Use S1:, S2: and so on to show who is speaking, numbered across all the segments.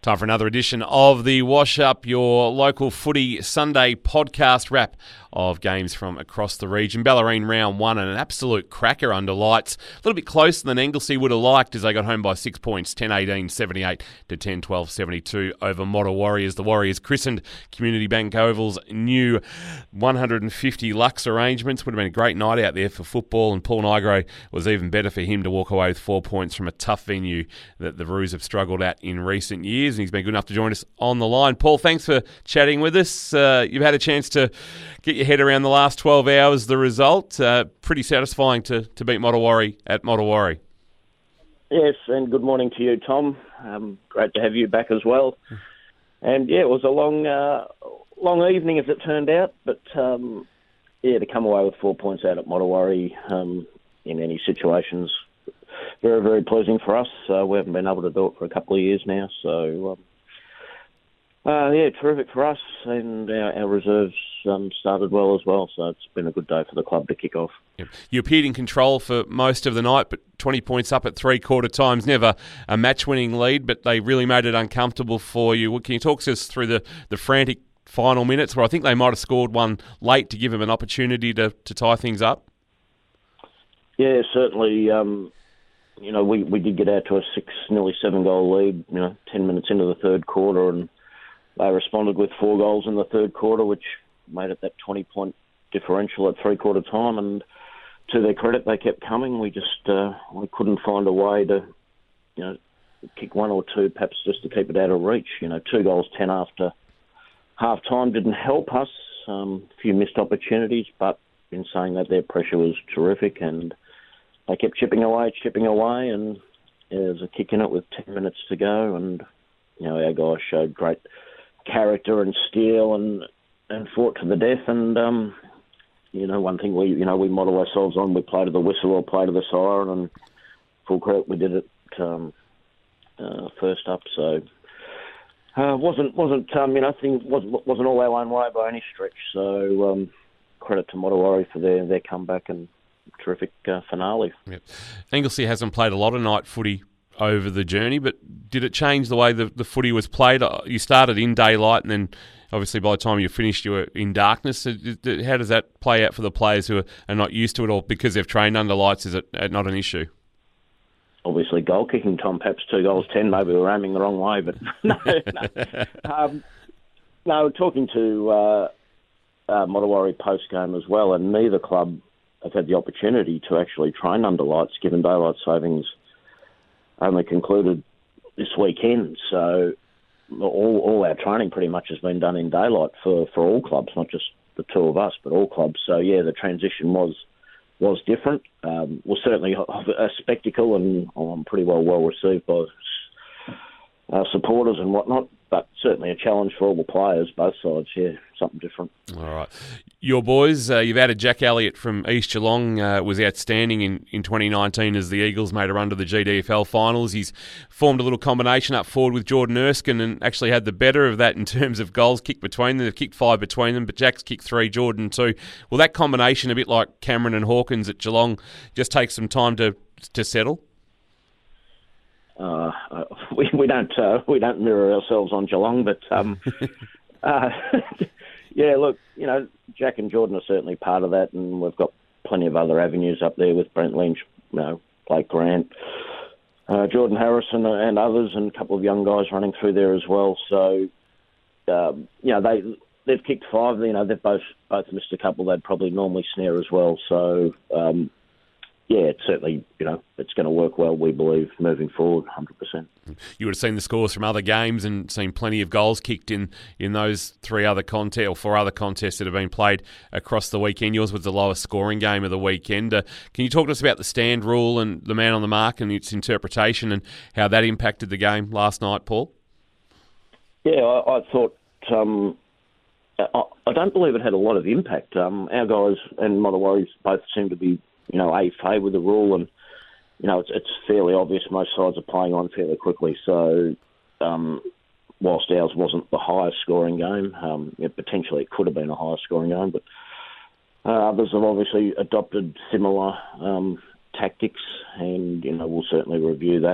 S1: Time for another edition of the Wash Up, your local footy Sunday podcast wrap of games from across the region. Bellarine round one and an absolute cracker under lights. A little bit closer than Anglesey would have liked as they got home by 6 points, 10-18, 78 to 10-12, 72 over Model Warriors. The Warriors christened Community Bank Oval's new 150 Lux arrangements. Would have been a great night out there for football, and Paul Nigro was even better for him to walk away with 4 points from a tough venue that the Roos have struggled at in recent years, and he's been good enough to join us on the line. Paul, thanks for chatting with us. You've had a chance to get your head around the last 12 hours, the result. Pretty satisfying to beat Model Warri at Model Warri.
S2: Yes, and good morning to you, Tom. Great to have you back as well. And yeah, it was a long evening as it turned out, but to come away with 4 points out at Model Warri in any situations, very, very pleasing for us. We haven't been able to do it for a couple of years now, so terrific for us, and our reserves started well as well, so it's been a good day for the club to kick off.
S1: Yep. You appeared in control for most of the night, but 20 points up at three-quarter times, never a match-winning lead, but they really made it uncomfortable for you. Can you talk us through the frantic final minutes where I think they might have scored one late to give them an opportunity to tie things up?
S2: Yeah, certainly. We did get out to a nearly 7-goal lead, 10 minutes into the third quarter, and they responded with 4 goals in the third quarter, which made it that 20-point differential at three-quarter time. And to their credit, they kept coming. We just we couldn't find a way to, kick one or two, perhaps just to keep it out of reach. 2 goals, 10 after half-time didn't help us. A few missed opportunities, but in saying that, their pressure was terrific, and they kept chipping away, and there was a kick in it with 10 minutes to go, and our guys showed great character and steel and fought to the death. And one thing we model ourselves on, we play to the whistle or play to the siren, and full credit we did it first up. So wasn't all our own way by any stretch. So credit to Model Warri for their comeback and terrific finale.
S1: Yep. Anglesey hasn't played a lot of night footy over the journey, but did it change the way the footy was played? You started in daylight, and then obviously by the time you finished you were in darkness. How does that play out for the players who are not used to it, or because they've trained under lights, is it not an issue?
S2: Obviously goal kicking, Tom, perhaps 2 goals 10, maybe we're aiming the wrong way, but no. Talking to Model Warri post-game as well, and neither club have had the opportunity to actually train under lights, given daylight savings only concluded this weekend. So all our training pretty much has been done in daylight for all clubs, not just the two of us, but all clubs. So yeah, the transition was different. Was certainly a spectacle, and I'm pretty well received by supporters and whatnot, but certainly a challenge for all the players, both sides. Yeah, something different.
S1: All right. Your boys, you've added Jack Elliott from East Geelong, was outstanding in 2019 as the Eagles made a run to the GDFL finals. He's formed a little combination up forward with Jordan Erskine and actually had the better of that in terms of goals kicked between them. They've kicked 5 between them, but Jack's kicked 3, Jordan 2. Will that combination, a bit like Cameron and Hawkins at Geelong, just take some time to settle?
S2: We don't mirror ourselves on Geelong, but yeah, look, Jack and Jordan are certainly part of that, and we've got plenty of other avenues up there with Brent Lynch, Blake Grant, Jordan Harrison, and others, and a couple of young guys running through there as well. So, they've kicked 5. They've both missed a couple they'd probably normally snare as well. So, it's certainly, it's going to work well, we believe, moving forward, 100%.
S1: You would have seen the scores from other games and seen plenty of goals kicked in those 4 other contests that have been played across the weekend. Yours was the lowest scoring game of the weekend. Can you talk to us about the stand rule and the man on the mark and its interpretation and how that impacted the game last night, Paul?
S2: Yeah, I thought... I don't believe it had a lot of impact. Our guys and Model Warriors both seem to be AFA with the rule, and it's fairly obvious most sides are playing on fairly quickly. So whilst ours wasn't the highest scoring game, potentially it could have been a higher scoring game, but others have obviously adopted similar tactics, and we'll certainly review that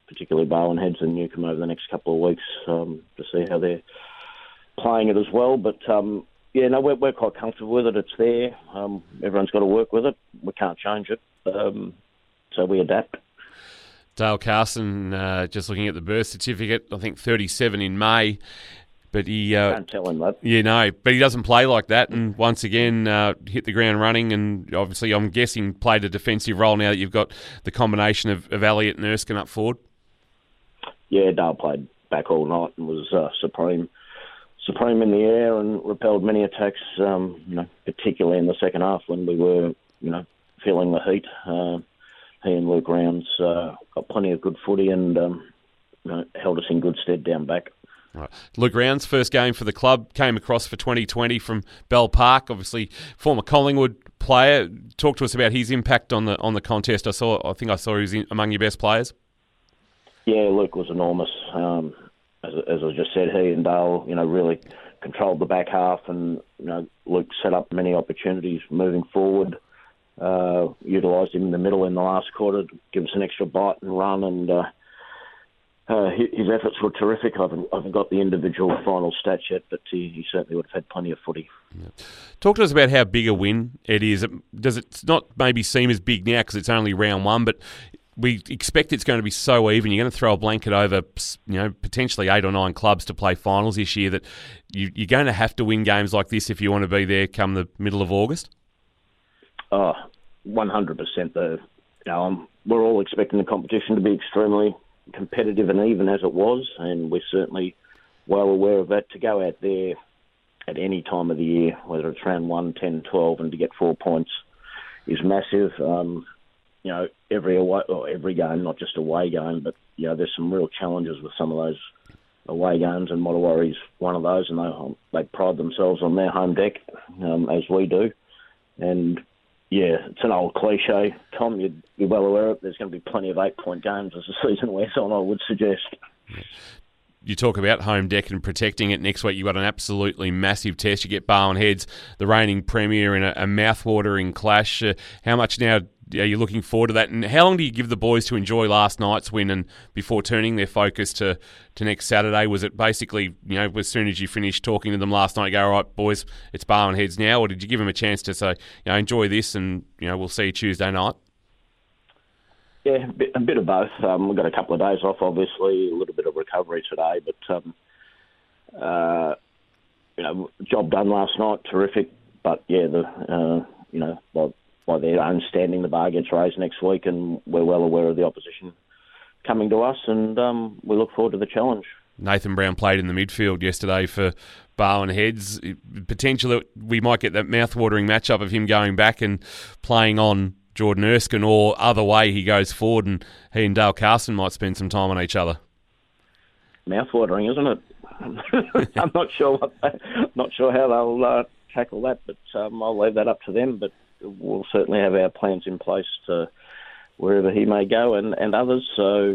S2: particularly Barwon Heads and Newcombe over the next couple of weeks to see how they're playing it as well. But we're quite comfortable with it. It's there. Everyone's got to work with it. We can't change it, so we adapt.
S1: Dale Carson, just looking at the birth certificate, I think 37 in May. But he
S2: don't tell him that.
S1: Yeah, no, but he doesn't play like that. And once again, hit the ground running. And obviously, I'm guessing played a defensive role now that you've got the combination of Elliott and Erskine up forward.
S2: Yeah, Dale played back all night and was supreme in the air and repelled many attacks. Particularly in the second half when we were, feeling the heat. He and Luke Rounds got plenty of good footy and held us in good stead down back.
S1: Right. Luke Rounds, first game for the club, came across for 2020 from Bell Park. Obviously, former Collingwood player. Talk to us about his impact on the contest. I think I saw he was among your best players.
S2: Yeah, Luke was enormous. As I just said, he and Dale, really controlled the back half, and Luke set up many opportunities moving forward. Utilised him in the middle in the last quarter to give us an extra bite and run, and his efforts were terrific. I haven't got the individual final stats yet, but he certainly would have had plenty of footy.
S1: Yeah. Talk to us about how big a win it is. Does it not maybe seem as big now because it's only round one, but we expect it's going to be so even. You're going to throw a blanket over, potentially 8 or 9 clubs to play finals this year, that you're going to have to win games like this if you want to be there come the middle of August?
S2: 100%. We're all expecting the competition to be extremely competitive and even as it was, and we're certainly well aware of that. To go out there at any time of the year, whether it's round 1, 10, 12, and to get 4 points is massive. Every game, not just away game, but there's some real challenges with some of those away games, and Mottawarri's one of those, and they pride themselves on their home deck, as we do. And yeah, it's an old cliche, Tom. You'd be well aware of it. There's going to be plenty of 8-point games as the season wears on, I would suggest.
S1: You talk about home deck and protecting it. Next week you've got an absolutely massive test. You get Barwon Heads, the reigning premier, in a mouth-watering clash. How much now are you looking forward to that? And how long do you give the boys to enjoy last night's win and before turning their focus to next Saturday? Was it basically, as soon as you finished talking to them last night, you go, all right, boys, it's Barwon Heads now? Or did you give them a chance to say, enjoy this and, we'll see you Tuesday night?
S2: Yeah, a bit of both. We've got a couple of days off, obviously, a little bit of recovery today, but job done last night, terrific. But yeah, by their own standing, the bar gets raised next week, and we're well aware of the opposition coming to us, and we look forward to the challenge.
S1: Nathan Brown played in the midfield yesterday for Barwon Heads. Potentially, we might get that mouth-watering matchup of him going back and playing on Jordan Erskine, or other way he goes forward and he and Dale Carson might spend some time on each other.
S2: Mouth-watering, isn't it? I'm not sure how they'll tackle that, but I'll leave that up to them. But we'll certainly have our plans in place to wherever he may go and others. So,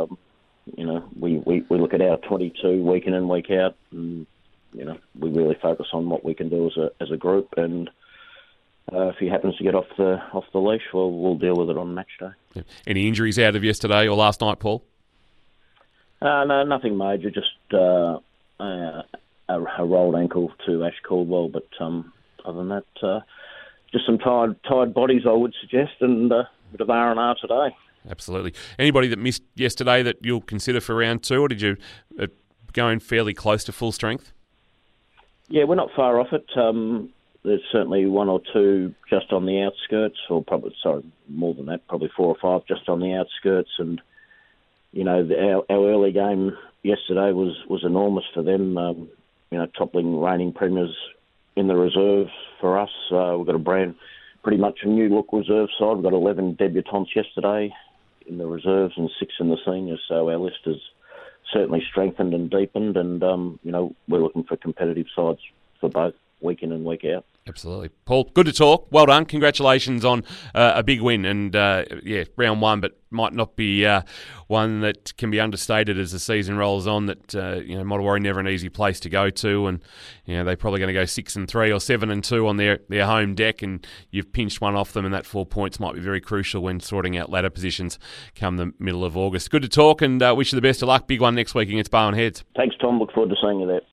S2: we look at our 22 week in and week out, and we really focus on what we can do as a group. And if he happens to get off the leash, we'll deal with it on match day.
S1: Yeah. Any injuries out of yesterday or last night, Paul?
S2: No, nothing major. Just a rolled ankle to Ash Caldwell. But other than that, just some tired bodies, I would suggest, and a bit of R&R today. Absolutely.
S1: Anybody that missed yesterday that you'll consider for round 2, or did you go in fairly close to full strength?
S2: Yeah, we're not far off it. There's certainly 1 or 2 just on the outskirts, or probably, more than that, probably 4 or 5 just on the outskirts. And, our early game yesterday was enormous for them, toppling reigning premiers in the reserve for us. We've got pretty much a new look reserve side. We've got 11 debutants yesterday in the reserves and 6 in the seniors, so our list has certainly strengthened and deepened, and, we're looking for competitive sides for both week in and week out.
S1: Absolutely. Paul, good to talk. Well done. Congratulations on a big win. And, round one, but might not be one that can be understated as the season rolls on, that, Mottawarri never an easy place to go to. And, they're probably going to go 6-3 or 7-2 on their home deck, and you've pinched one off them, and that 4 points might be very crucial when sorting out ladder positions come the middle of August. Good to talk, and wish you the best of luck. Big one next week against Barwon Heads.
S2: Thanks, Tom. Look forward to seeing you there.